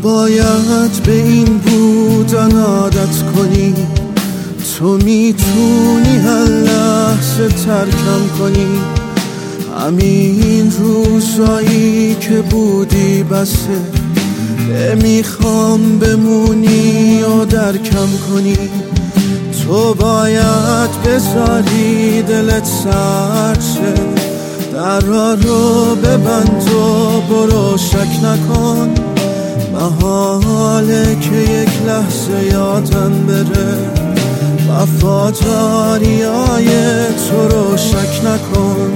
نباید به این بودن عادت کنی، تو میتونی هر لحظه ترکم کنی. همین روزایی که بودی بسه، نمیخوام بمونی و درکم کنی. تو باید بذاری دلت سرد شه، درها رو ببند و برو شک نکن. محاله که یک لحظه یادم بره، وفاداریای تو رو شک نکن.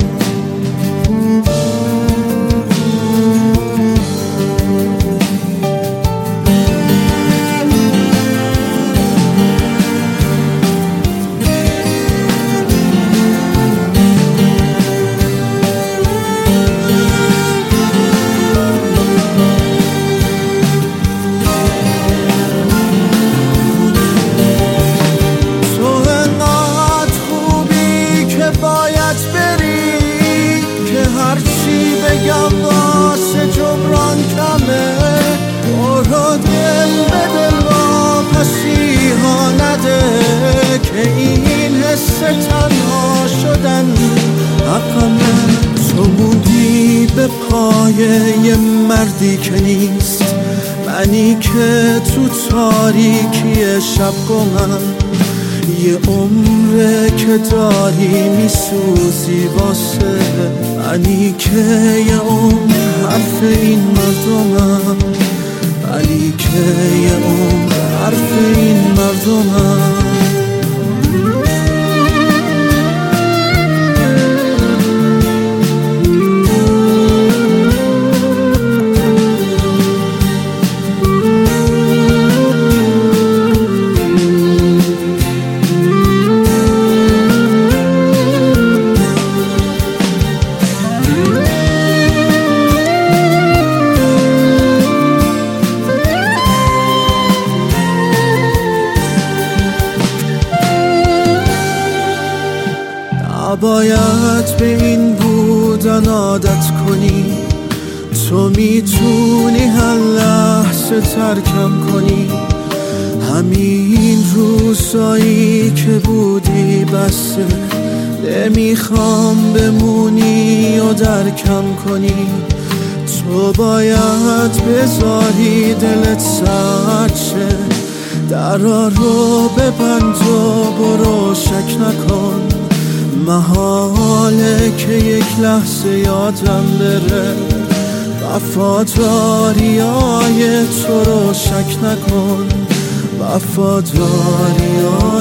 بگم واسه جبران کمه، برو دل به دل واپسی ها نده، که این حس تنها شدن حقمه. تو موندی به پای یه مردی که نیست، منی که تو تاریکی شب گمم. یه عمره که داری میسوزی واسه منی که یه عمر حرف این مردمم، منی که یه عمر حرف این مردمم. نباید به این بودن عادت کنی، تو میتونی هر لحظه ترکم کنی. همین روزایی که بودی بسه، نمیخوام بمونی و درکم کنی. تو باید بذاری دلت سرد شه، درها رو ببند و برو شک نکن. محاله که یک لحظه یادم بره، وفاداریای تو رو شک نکن. وفاداریای